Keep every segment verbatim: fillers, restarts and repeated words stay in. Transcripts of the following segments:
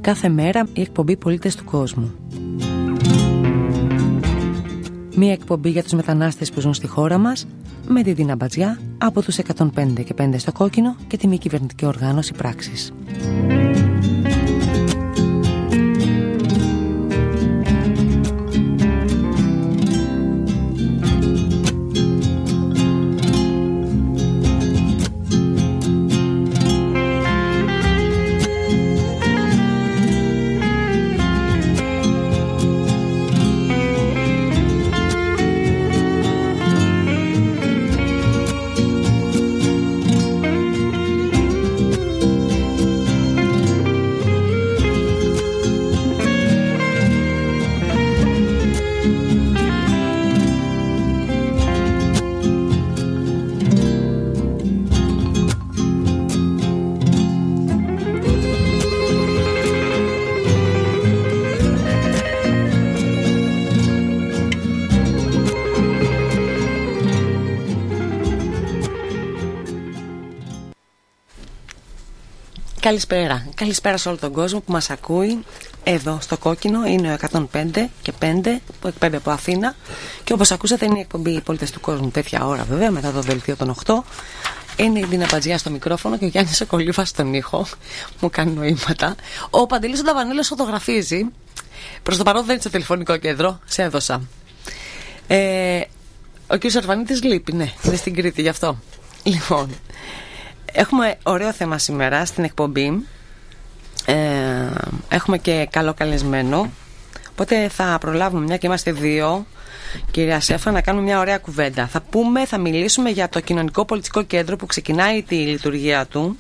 κάθε μέρα η εκπομπή Πολίτες του Κόσμου. Μία εκπομπή για τους μετανάστες που ζουν στη χώρα μας, με τη Δίνα Μπατζιά από τους εκατόν πέντε και πέντε στο Κόκκινο και τη μη κυβερνητική οργάνωση Πράξης. Καλησπέρα. Καλησπέρα σε όλο τον κόσμο που μας ακούει εδώ στο Κόκκινο. Είναι ο εκατόν πέντε και πέντε που εκπέμπει από Αθήνα. Και όπως ακούσατε είναι η εκπομπή Πολίτες του Κόσμου τέτοια ώρα βέβαια, μετά το δελτίο των οκτώ. Είναι η Δίνα Μπατζιά στο μικρόφωνο και ο Γιάννης Σοκολίφας στον ήχο. Μου κάνει νοήματα. Ο Παντελής ο Ταβανέλος φωτογραφίζει. Προς το παρόν δεν είναι στο τηλεφωνικό κέντρο. Σε έδωσα. Ε, ο κ. Αρβανίτης λείπει, ναι. Είναι στην Κρήτη γι' αυτό. Λοιπόν. Έχουμε ωραίο θέμα σήμερα στην εκπομπή. ε, Έχουμε και καλό καλεσμένο. Οπότε θα προλάβουμε, μια και είμαστε δύο, κυρία Σέφα, να κάνουμε μια ωραία κουβέντα. Θα πούμε, θα μιλήσουμε για το Κοινωνικό Πολιτιστικό Κέντρο που ξεκινάει τη λειτουργία του.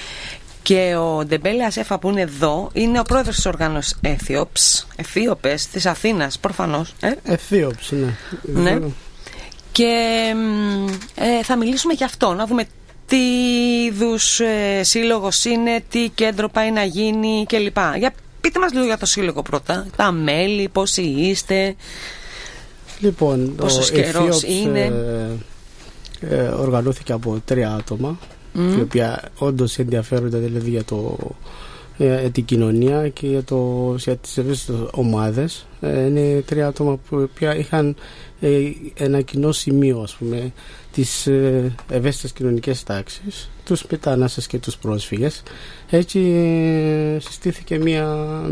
Και ο Ντεμπέλε Ασέφα που είναι εδώ είναι ο πρόεδρος της οργάνωσης Αιθίωπς, Αιθίωπες της Αθήνας προφανώς. ε? Αιθίωπς, ναι. ναι. Και ε, θα μιλήσουμε για αυτό, να δούμε τι είδους ε, σύλλογος είναι, τι κέντρο πάει να γίνει κλπ. Για πείτε μας λίγο για το σύλλογο πρώτα. Τα μέλη, πόσοι είστε, λοιπόν, πόσος καιρός είναι. Ε, ε, οργανώθηκε από τρία άτομα mm. οι οποία όντως ενδιαφέρονται δηλαδή για, το, για την κοινωνία και για, το, για τις ευαίσθητες ομάδες. Ε, είναι τρία άτομα που είχαν ε, ένα κοινό σημείο, ας πούμε, τις ε, ευαίσθητες κοινωνικές τάξεις, τους μετανάστες και τους πρόσφυγες. Έτσι ε, συστήθηκε μια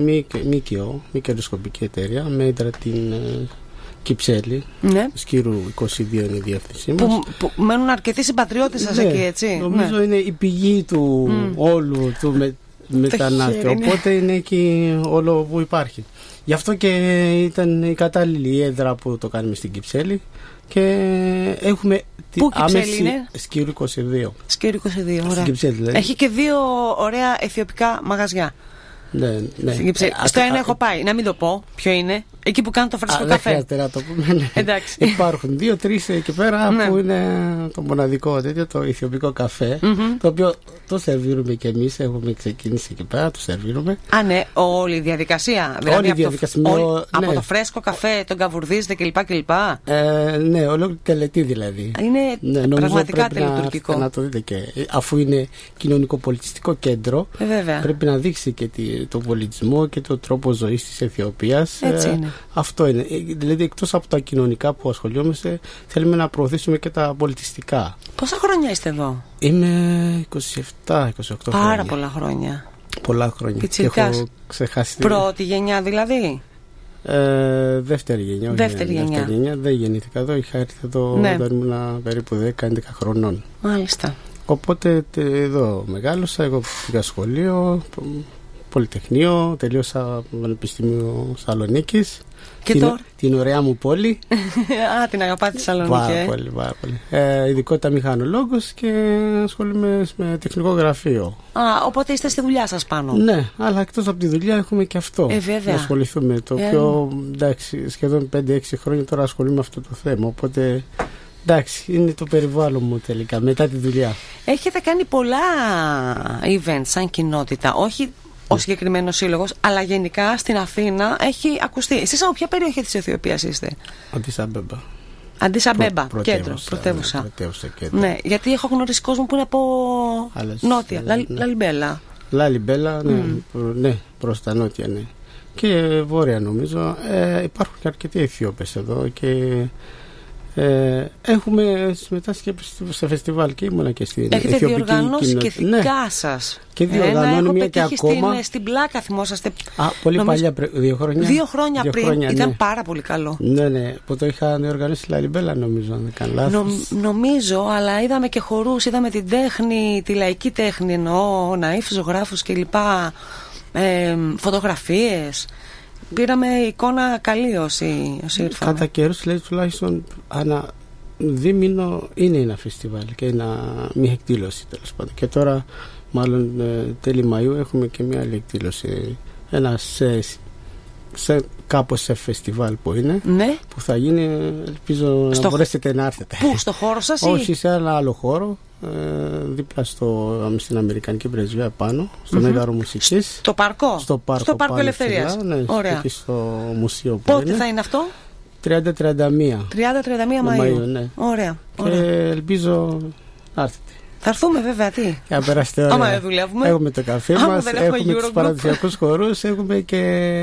ΜΚΟ, μη κερδοσκοπική εταιρεία, με έντρα την ε, Κυψέλη, ναι. Σκύρου είκοσι δύο είναι η διεύθυνσή μας. Που, που μένουν αρκετοί συμπατριώτες σας, ναι, εκεί, έτσι. Νομίζω ναι. είναι η πηγή του mm. όλου του με, μετανάστη, οπότε είναι εκεί όλο που υπάρχει. Γι' αυτό και ήταν η κατάλληλη έδρα που το κάνουμε στην Κυψέλη. Και έχουμε Πού Κυψέλη είναι? Σκύρου είκοσι δύο. Σκύρου είκοσι δύο, ωραία. Κυψέλη, δηλαδή. Έχει και δύο ωραία αιθιοπικά μαγαζιά. Ναι, ναι. Ε, Στο α, ένα α, έχω πάει, να μην το πω ποιο είναι. Εκεί που κάνουν το φρέσκο α, καφέ. Δεν χρειάζεται να το πούμε. Ναι. Εντάξει. Υπάρχουν δύο-τρεις εκεί πέρα ναι. που είναι το μοναδικό τέτοιο, το αιθιοπικό καφέ. Mm-hmm. Το οποίο το σερβίρουμε κι εμείς. Έχουμε ξεκινήσει εκεί πέρα, το σερβίρουμε. Α, ναι, όλη η διαδικασία. Δηλαδή όλη η από, διαδικασία. Το, όλη, ναι. από το φρέσκο καφέ, τον καβουρδίζετε κλπ. κλπ. Ε, ναι, ολόκληρη τελετή δηλαδή. Είναι ναι, πραγματικά πρέπει τελετουργικό. Να, να το δείτε και αφού είναι κοινωνικό-πολιτιστικό κέντρο, ε, πρέπει να δείξει και τον πολιτισμό και τον τρόπο ζωής της Αιθιοπίας. Έτσι είναι. Ε, αυτό είναι. Δηλαδή, εκτός από τα κοινωνικά που ασχολιόμαστε, θέλουμε να προωθήσουμε και τα πολιτιστικά. Πόσα χρόνια είστε εδώ? Είμαι είκοσι επτά είκοσι οκτώ Πάρα χρόνια. πολλά χρόνια. Πολλά χρόνια. Πιτσιρικάς. Και έχω ξεχάσει. Πρώτη γενιά δηλαδή. Ε, δεύτερη γενιά. Δεύτερη γενιά. δεύτερη γενιά. Δεν γεννήθηκα εδώ. Είχα έρθει εδώ ναι. όταν ήμουν περίπου δέκα έντεκα χρονών. Μάλιστα. Οπότε εδώ μεγάλωσα. Εγώ πήγα σχολείο, Πολυτεχνείο, τελείωσα Πανεπιστήμιο Σαλονίκης. Και την, τώρα? Την ωραία μου πόλη. Α, την αγαπάτε τη Σαλονίκη. Πάρα ε? πολύ, πάρα πολύ. Ε, ειδικότητα μηχανολόγος και ασχολούμαι με τεχνικό γραφείο. Α, οπότε είστε στη δουλειά σας πάνω. Ναι, αλλά εκτός από τη δουλειά έχουμε και αυτό. Ε, βέβαια. Να ασχοληθούμε. Το ε, πιο, εντάξει, σχεδόν πέντε έξι χρόνια τώρα ασχολούμαι με αυτό το θέμα. Οπότε, εντάξει, είναι το περιβάλλον μου τελικά, μετά τη δουλειά. Έχετε κάνει πολλά events σαν κοινότητα, όχι ο συγκεκριμένος σύλλογος, αλλά γενικά στην Αθήνα έχει ακουστεί. Εσείς από ποια περιοχή της Αιθιοπίας είστε? Αντίς Αμπέμπα. Αντίς Αμπέμπα, Προ, κέντρο, πρωτεύουσα. Ναι, κέντρο. Ναι, γιατί έχω γνωρίσει κόσμο που είναι από Άλλες, νότια, ναι, Λα, ναι. Λαλιμπέλα. Λάλιμπέλα, ναι, mm. ναι, προς τα νότια, ναι. Και βόρεια νομίζω. Ε, υπάρχουν και αρκετοί Αιθίωπες εδώ και ε, έχουμε συμμετάσχει σε φεστιβάλ και ήμουνα και στην Αιθιοπική κοινότητα. Έχετε διοργανώσει και δικά ναι. σας. Και διοργανώνουμε μια και ακόμα. Στην, στην Πλάκα, θυμόσαστε. Α, πολύ νομίζω, παλιά, δύο χρόνια. Δύο χρόνια δύο πριν. Χρόνια, ήταν ναι. πάρα πολύ καλό. Ναι, ναι, που το είχα διοργανώσει στη Λαλιμπέλα, νομίζω, αν δεν κάνω λάθος. Νο, νομίζω, αλλά είδαμε και χορούς, είδαμε την τέχνη, τη λαϊκή τέχνη, εννοώ, ναΐφ, ζωγράφους κλπ. Ε, φωτογραφίες. Πήραμε εικόνα καλή όσοι, όσοι ήρθαμε. Κατά καιρούς, λέει, τουλάχιστον ανά δίμηνο είναι ένα φεστιβάλ και ένα, μια εκδήλωση τέλος πάντων. Και τώρα, μάλλον τέλη Μαΐου, έχουμε και μια άλλη εκδήλωση. Ένα σε, σε, κάπως σε φεστιβάλ που είναι, ναι. που θα γίνει, ελπίζω στο... να μπορέσετε να έρθετε. Πού, στο χώρο σας? Όχι, σε ένα άλλο χώρο. Δίπλα στο, στην Αμερικανική Πρεσβεία πάνω, στο mm-hmm. Μέγαρο Μουσικής. Στο παρκό, στο πάρκο, στο πάρκο Ελευθερίας. Ναι, ωραία. Και στο μουσείο που πότε είναι. Θα είναι αυτό? τριάντα με τριάντα μία Μαΐου. Μαΐου, ναι. Ωραία. Και ωραία. ελπίζω να έρθετε. Θα έρθουμε βέβαια, τι. Και να περάσετε ωραία. Άμα δεν δουλεύουμε. Έχουμε το καφέ μας, έχουμε, έχουμε τους παραδοσιακούς χορούς, έχουμε και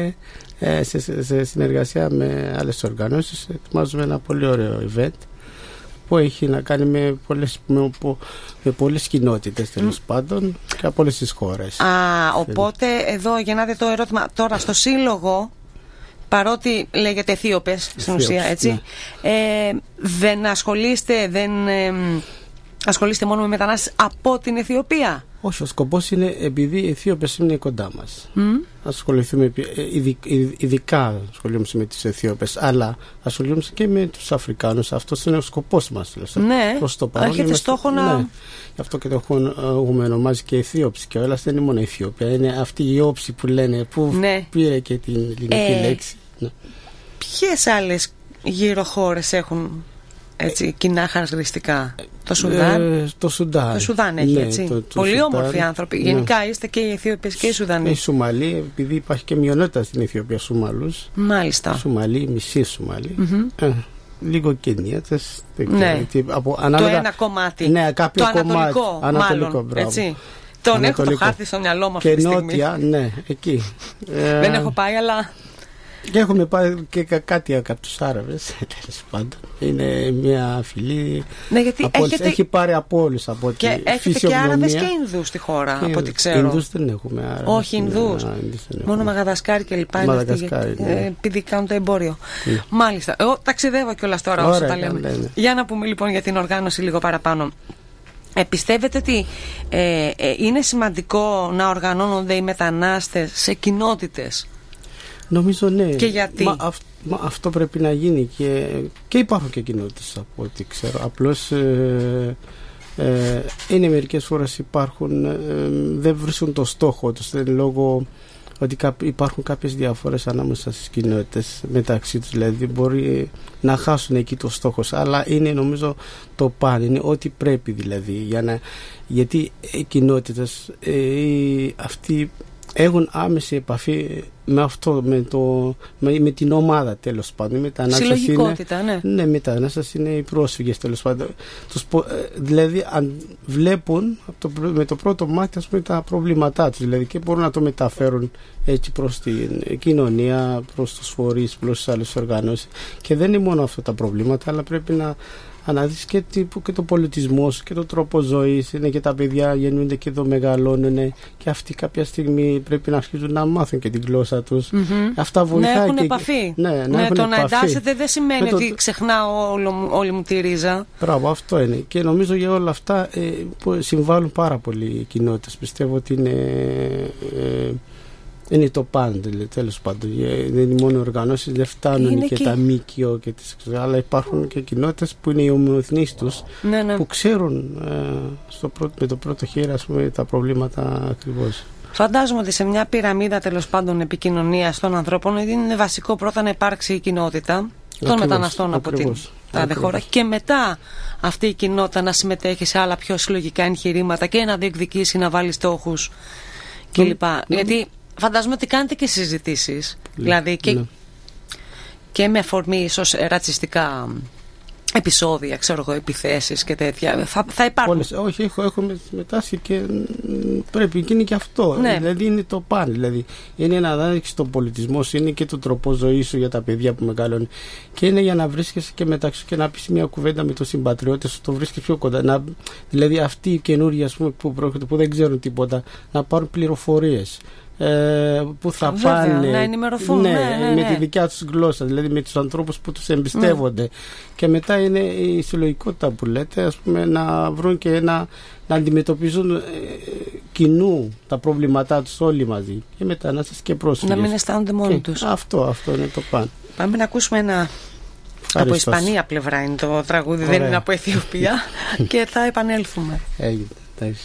ε, σε, σε, σε συνεργασία με άλλες οργανώσεις ετοιμάζουμε ένα πολύ ωραίο event που έχει να κάνει με πολλές, με, με πολλές κοινότητες τέλος mm. πάντων και από όλες τις χώρες. Α, οπότε εδώ γεννάται το ερώτημα τώρα στο σύλλογο, παρότι λέγεται Αιθίωπες στην ουσία, έτσι, ναι. ε, δεν ασχολείστε, δεν ε, ασχολείστε μόνο με μετανάστες από την Αιθιοπία? Όχι, ο σκοπός είναι, επειδή οι Αιθίωπες είναι κοντά μας, mm. ασχοληθούμε ειδικά ασχολούμαστε με τις Αιθίωπες, αλλά ασχολούμαστε και με τους Αφρικάνους. Αυτός είναι ο σκοπός μας. Ναι, προς το παρόν, έχετε είμαστε, στόχο να... Ναι. Γι' αυτό και το έχουμε ονομάσει και Αιθίωπες και όλα, δεν είναι μόνο Αιθιοπία, είναι αυτή η όψη που λένε, που ναι. πήρε και την ελληνική ε, λέξη. Ναι. Ποιες άλλες γύρω χώρες έχουν έτσι, κοινά χαρακτηριστικά? Το Σουδάν. Ε, το Σουδάν. Το Σουδάν έχει, ναι, έτσι. Το, το Πολύ Σουδάν, όμορφοι άνθρωποι. Ναι. Γενικά είστε και οι Αιθίωπες και οι Σουδανοί. Οι Σουμαλοί, επειδή υπάρχει και μειονότητα στην Αιθιοπία, Σουμαλούς. Μάλιστα. Σουμαλοί, μισή Σουμαλοί. Mm-hmm. Ε, λίγο Κενίατες. Ναι. Από, ανάλογα, το ένα κομμάτι. Ναι, κάποιο το κομμάτι. Ανατολικό, Ανατολικό, μάλλον. Έτσι. Τον έχω το χάρτη στο μυαλό μου αυτή τη στιγμή. Και νότια, ναι, εκεί. Δεν έχω πάει, αλλά. Και έχουμε πάει και κάτι από τους Άραβες, τέλος πάντων. Είναι μια φυλή. Ναι, γιατί από έχετε... έχει πάρει από όλους. Από και έχετε φυσιογνωμία. Και Άραβες και Ινδούς στη χώρα, και από ό,τι ξέρω. Ινδούς δεν έχουμε Άραβες. Όχι, Ινδούς. Μόνο Μαδαγασκάρι και λοιπά. Μαδαγασκάρι, ναι. ε, επειδή κάνουν το εμπόριο. Ναι. Μάλιστα. Εγώ ταξιδεύω κιόλας τώρα όσο τα λέμε. Ναι, ναι. Για να πούμε λοιπόν για την οργάνωση λίγο παραπάνω. Ε, πιστεύετε ότι ε, ε, είναι σημαντικό να οργανώνονται οι μετανάστες σε κοινότητες? Νομίζω ναι. Και γιατί? Μα, αυ, μα, αυτό πρέπει να γίνει και, και υπάρχουν και κοινότητες από ό,τι ξέρω. Απλώς ε, ε, είναι μερικές φορές υπάρχουν, ε, δεν βρίσκουν το στόχο τους λόγω ότι υπάρχουν κάποιες διαφορές ανάμεσα στις κοινότητες μεταξύ τους, δηλαδή μπορεί να χάσουν εκεί το στόχο, αλλά είναι νομίζω το παν, είναι ό,τι πρέπει δηλαδή για να, γιατί οι κοινότητες ε, αυτοί έχουν άμεση επαφή με αυτό, με, το, με, με την ομάδα τέλος πάντων. Συλλογικότητα, είναι, ναι. Ναι, μετανάστες είναι οι πρόσφυγες τέλος πάντων. Τους, δηλαδή αν βλέπουν το, με το πρώτο μάτι, ας πούμε, τα προβλήματά τους, δηλαδή, και μπορούν να το μεταφέρουν έτσι προς την κοινωνία, προς τους φορείς, προς τις άλλες οργανώσεις. Και δεν είναι μόνο αυτά τα προβλήματα, αλλά πρέπει να αναδείς και, και το πολιτισμό και το τρόπο ζωής. Είναι και τα παιδιά γεννούνται και εδώ μεγαλώνουν και αυτοί κάποια στιγμή πρέπει να αρχίζουν να μάθουν και την γλώσσα τους. Mm-hmm. Αυτά βοηθάει. Να έχουν και, επαφή. Ναι, να ναι, έχουν το επαφή. Να εντάσσεται δεν σημαίνει το... ότι ξεχνάω όλο, όλη μου τη ρίζα. Μπράβο, αυτό είναι. Και νομίζω για όλα αυτά ε, που συμβάλλουν πάρα πολύ οι κοινότητες. Πιστεύω ότι είναι... Ε, είναι το πάντα, τέλος πάντων. Δεν είναι μόνο οι οργανώσεις, δεν φτάνουν είναι και, και τα ΜΚΟ και τις, αλλά υπάρχουν και κοινότητες που είναι οι ομοεθνείς τους, ναι, ναι. που ξέρουν ε, στο πρώτο, με το πρώτο χέρι, ας πούμε, τα προβλήματα ακριβώς. Φαντάζομαι ότι σε μια πυραμίδα τέλος πάντων επικοινωνίας των ανθρώπων είναι βασικό πρώτα να υπάρξει η κοινότητα των ακριβώς, μεταναστών από ακριβώς, την τάδε χώρα και μετά αυτή η κοινότητα να συμμετέχει σε άλλα πιο συλλογικά εγχειρήματα και να διεκδικήσει, να βάλει στόχους κλπ. Mm, Γιατί φαντάζομαι ότι κάνετε και συζητήσεις, ναι, δηλαδή και, ναι. και με αφορμή ίσως ρατσιστικά επεισόδια, ξέρω εγώ, επιθέσεις και τέτοια. Θα, θα υπάρχουν. Όλες, όχι, έχω, έχω μετάσει και πρέπει και είναι και αυτό. Ναι. Δηλαδή είναι το παν. Δηλαδή είναι να δείξει τον πολιτισμό σου, είναι και το τρόπο ζωή σου για τα παιδιά που μεγαλώνουν. Και είναι για να βρίσκεσαι και μεταξύ και να πει μια κουβέντα με τον συμπατριώτη σου, το βρίσκει πιο κοντά. Να, δηλαδή αυτοί οι καινούργοι, ας πούμε, που, που δεν ξέρουν τίποτα, να πάρουν πληροφορίες. Ε, που θα Βέβαια, πάνε να ενημερωθούν, ναι, ναι, ναι, με ναι. τη δικιά τους γλώσσα, δηλαδή με τους ανθρώπους που τους εμπιστεύονται, ναι. Και μετά είναι η συλλογικότητα που λέτε, ας πούμε, να βρουν και να, να αντιμετωπίζουν ε, κοινού τα προβλήματά τους όλοι μαζί και μετανάστες και πρόσφυγες, να μην αισθάνονται μόνοι και τους. Αυτό, αυτό είναι το παν. Πάμε να ακούσουμε ένα. Από Ισπανία πλευρά είναι το τραγούδι. Ωραία. Δεν είναι από Αιθιοπία. Και θα επανέλθουμε. Έγινε, εντάξει.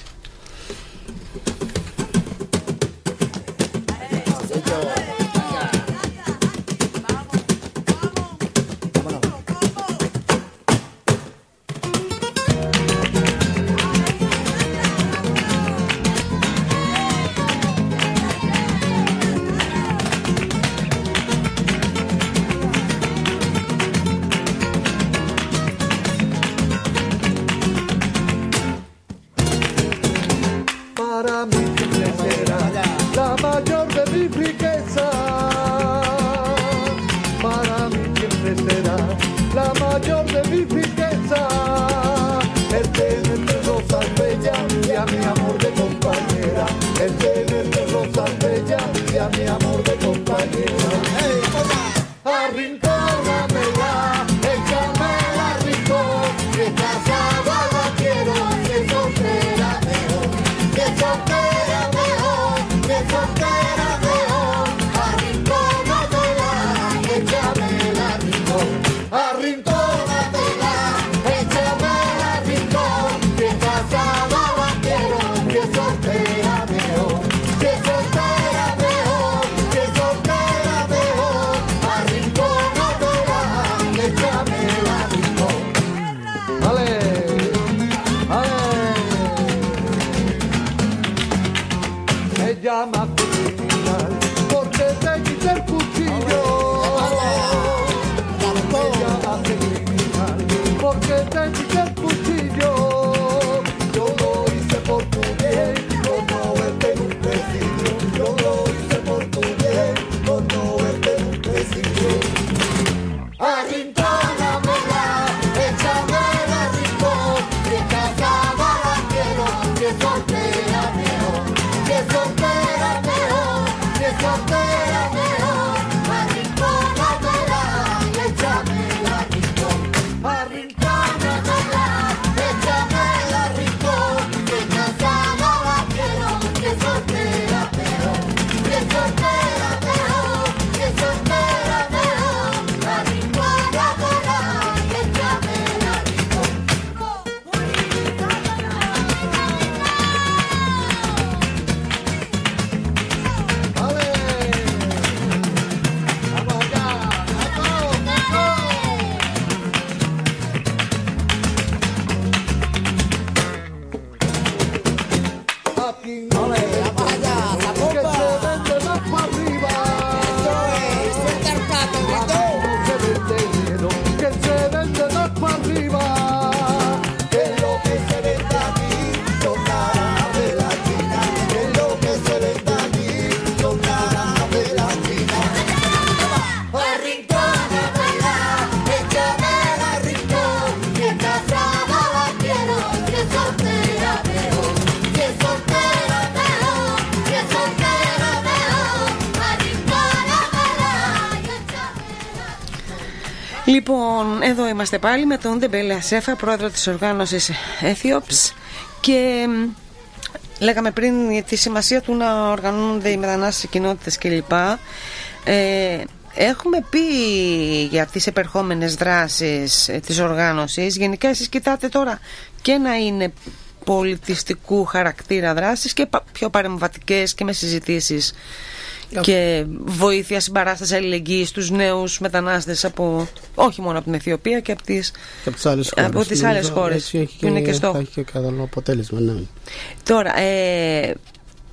Λοιπόν, εδώ είμαστε πάλι με τον Ντεμπέλε Ασέφα, πρόεδρο της οργάνωσης Ethiops, και λέγαμε πριν τη σημασία του να οργανώνονται οι μετανάστες κοινότητες κλπ. Ε, έχουμε πει για τις επερχόμενες δράσεις της οργάνωσης. Γενικά εσείς κοιτάτε τώρα και να είναι πολιτιστικού χαρακτήρα δράσεις και πιο παρεμβατικές και με συζητήσεις και βοήθεια, συμπαράσταση, αλληλεγγύη στους νέους μετανάστες από, όχι μόνο από την Αιθιοπία και από τις, και από τις άλλες χώρες, από τις άλλες χώρες που είναι και στόχο. Θα έχει και καλό αποτέλεσμα, ναι. Τώρα, ε,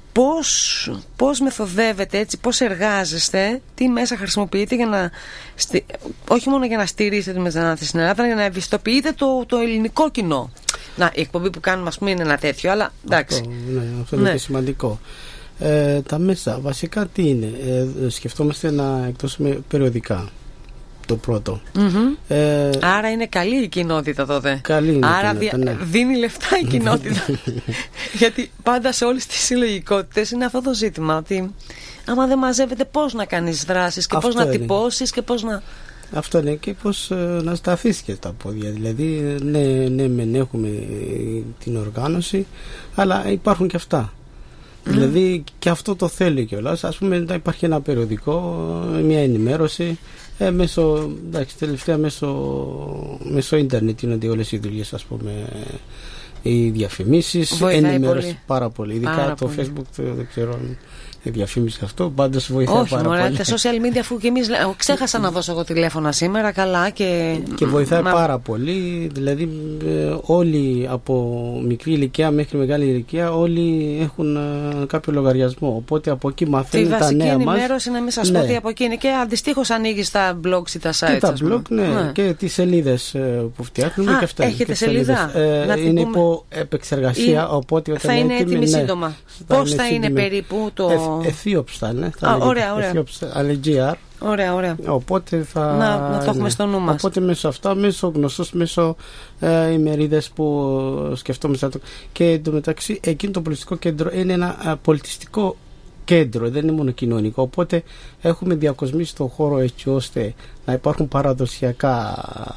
πώς, πώς μεθοδεύετε έτσι, πώς εργάζεστε, τι μέσα χρησιμοποιείτε για να, στι, όχι μόνο για να στηρίσετε τη μετανάστευση στην Ελλάδα, για να ευαισθητοποιείτε το, το ελληνικό κοινό. Να, η εκπομπή που κάνουμε, ας πούμε, είναι ένα τέτοιο, αλλά εντάξει. Αυτό, ναι, αυτό είναι ναι. και σημαντικό. Ε, τα μέσα, βασικά τι είναι, ε, σκεφτόμαστε να εκδώσουμε περιοδικά. Το πρώτο. Mm-hmm. Ε, Άρα είναι καλή η κοινότητα τότε. Καλή είναι. Άρα κοινότητα, δι... ναι. δίνει λεφτά η κοινότητα. Γιατί πάντα σε όλες τις συλλογικότητες είναι αυτό το ζήτημα. Ότι άμα δεν μαζεύεται, πώς να κάνεις δράσεις και αυτό πώς να είναι. τυπώσεις και πώς να. Αυτό είναι και πώς ε, να σταθείς και στα πόδια. Δηλαδή, ναι, ναι, μεν έχουμε την οργάνωση, αλλά υπάρχουν και αυτά. Mm. Δηλαδή, και αυτό το θέλει κιόλας. Ας πούμε, υπάρχει ένα περιοδικό, μια ενημέρωση. Ε, μέσω, εντάξει, τελευταία μέσω, μέσω ίντερνετ είναι όλες οι δουλειές, ας πούμε, οι διαφημίσεις, ενημέρωση πάρα πολύ. Ειδικά πάρα το πολύ. Facebook, το, δεν ξέρω αν η διαφήμιση αυτό, πάντως βοηθάει όχι, πάρα μωρέ, πολύ. Τα social media, αφού και εμείς ξέχασα να δώσω εγώ τηλέφωνα σήμερα, καλά και. Και βοηθάει Μα... πάρα πολύ. Δηλαδή, ε, όλοι από μικρή ηλικία μέχρι μεγάλη ηλικία, όλοι έχουν ε, κάποιο λογαριασμό. Οπότε από εκεί μαθαίνουν τα νέα μας. Τη βασική ενημέρωση, να μην σας ναι. πω ότι από εκεί είναι. Και αντιστοίχως ανοίγεις τα blogs ή τα sites. Και τα blog, ναι, ναι. Και τις σελίδες που φτιάχνουμε. Α, και αυτά. Έχετε σελίδα. Ε, είναι πούμε... υπό επεξεργασία. Ή... Οπότε θα είναι έτοιμη σύντομα. Πώς θα είναι περίπου το. Αιθίωψη θα είναι. Α, ωραία, ωραία. Αλεγγύαρ. Ωραία, ωραία. Οπότε θα. Να, να το έχουμε ναι. στο νου μας. Οπότε μέσω αυτά, μέσω γνωστούς, μέσω ε, ημερίδες που σκεφτόμαστε. Και εντωμεταξύ, εκείνο το πολιτιστικό κέντρο είναι ένα α, πολιτιστικό κέντρο, δεν είναι μόνο κοινωνικό. Οπότε έχουμε διακοσμήσει τον χώρο έτσι ώστε να υπάρχουν παραδοσιακά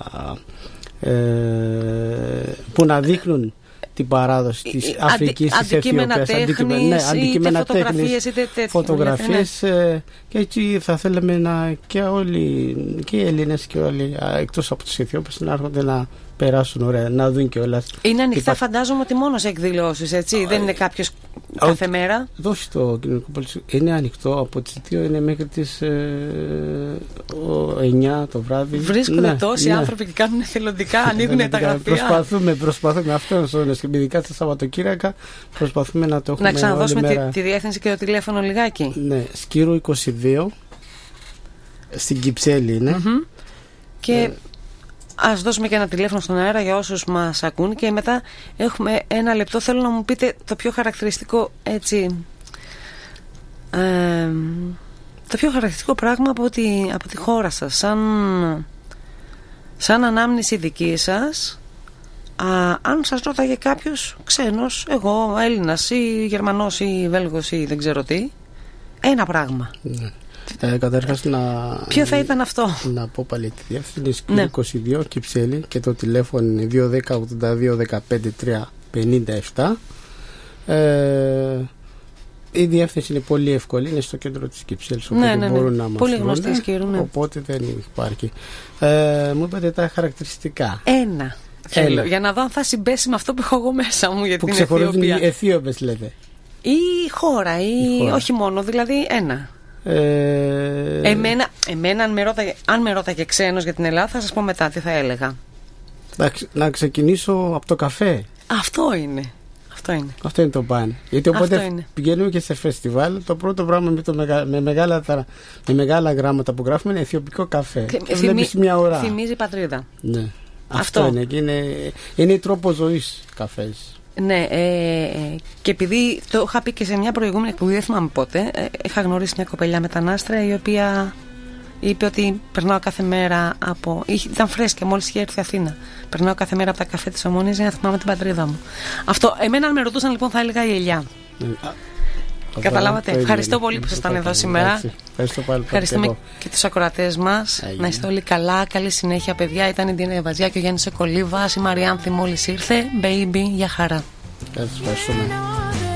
ε, που να δείχνουν την παράδοση της Αφρικής, της Αιθιοπίας, αντικείμενα τέχνης, φωτογραφίες ναι. Και έτσι θα θέλαμε να και όλοι και οι Έλληνες και όλοι εκτός από τους Αιθιώπες να έρχονται να περάσουν ωραία, να δουν και όλα. Είναι ανοιχτά Υπά... φαντάζομαι ότι μόνο σε εκδηλώσεις, έτσι, ε, δεν είναι κάποιος ε, κάθε μέρα. Όχι το κοινωνικό πολιτισμό, είναι ανοιχτό από τις δύο είναι μέχρι τις ε, εννιά το βράδυ. Βρίσκονται ναι, τόσοι ναι. άνθρωποι και κάνουν εθελοντικά, ανοίγουν τα γραφεία. Προσπαθούμε, προσπαθούμε αυτό, ειδικά τα Σαββατοκύριακα, προσπαθούμε να το έχουμε. Να ξαναδώσουμε τη, τη διεύθυνση και το τηλέφωνο λιγάκι. Ναι, Σκύρου είκοσι δύο, στην Κυψέλη είναι. Mm-hmm. Και ε, ας δώσουμε και ένα τηλέφωνο στον αέρα για όσους μας ακούν και μετά έχουμε ένα λεπτό. Θέλω να μου πείτε το πιο χαρακτηριστικό έτσι ε, το πιο χαρακτηριστικό πράγμα από τη, από τη χώρα σας σαν, σαν ανάμνηση δική σας. Α, αν σας ρώταγε κάποιος ξένος, εγώ Έλληνας ή Γερμανός ή Βέλγος ή δεν ξέρω τι, ένα πράγμα. Ναι. Ε, καταρχάς να... Ποιο θα ήταν αυτό? Να πω πάλι τη διεύθυνση ναι. είκοσι δύο Κυψέλη και το τηλέφωνο είναι δύο ένα μηδέν ογδόντα δύο δεκαπέντε τρία πενήντα επτά. Ε, η διεύθυνση είναι πολύ εύκολη, είναι στο κέντρο της Κυψέλης, οπότε ναι, ναι, ναι. μπορούν να μας πολύ γνωστή Σκύρου, ναι. Οπότε δεν υπάρχει. Ε, μου είπατε τα χαρακτηριστικά. Ένα. Θέλω, για να δω αν θα συμπέσει με αυτό που έχω εγώ μέσα μου για που την Αιθιοπία. Που ξεχωρίζουν οι Αιθίωπες λέτε. Ή χώρα, ή η χώρα. Όχι μόνο, δηλαδή ένα. Ε... Εμένα, εμένα αν, με ρώταγε, αν με ρώταγε ξένος για την Ελλάδα θα σας πω μετά τι θα έλεγα. Να, να ξεκινήσω από το καφέ. Αυτό είναι. Αυτό είναι. Αυτό είναι το πάνε. Γιατί οπότε πηγαίνουμε και σε φεστιβάλ. Το πρώτο πράγμα με, το μεγα, με, μεγάλα, με μεγάλα γράμματα που γράφουμε είναι αιθιοπικό καφέ. Και, και βλέπεις μια ώρα. Θυμίζει πατρίδα. Ναι. Αυτό, Αυτό είναι, είναι. Είναι τρόπο ζωής καφές. Ναι, ε, και επειδή το είχα πει και σε μια προηγούμενη εκπομπή, δεν θυμάμαι πότε, ε, είχα γνωρίσει μια κοπελιά μετανάστρια η οποία είπε ότι περνάω κάθε μέρα από. Ήταν φρέσκια, μόλις είχε έρθει Αθήνα. Περνάω κάθε μέρα από τα καφέ της Ομόνοιας για να θυμάμαι την πατρίδα μου. Αυτό, εμένα αν με ρωτούσαν λοιπόν θα έλεγα η ελιά. Καταλάβατε. Ευχαριστώ πολύ που ήσασταν εδώ σήμερα. Ευχαριστώ πάλι. Ευχαριστούμε και τους ακροατές μας. Να είστε όλοι καλά. Καλή συνέχεια, παιδιά. Ήταν η Ντίνα Ευαζιά και ο Γιάννης Εκολίβας. Η Μαριάνθη μόλις ήρθε. Baby, για χαρά. Ευχαριστούμε.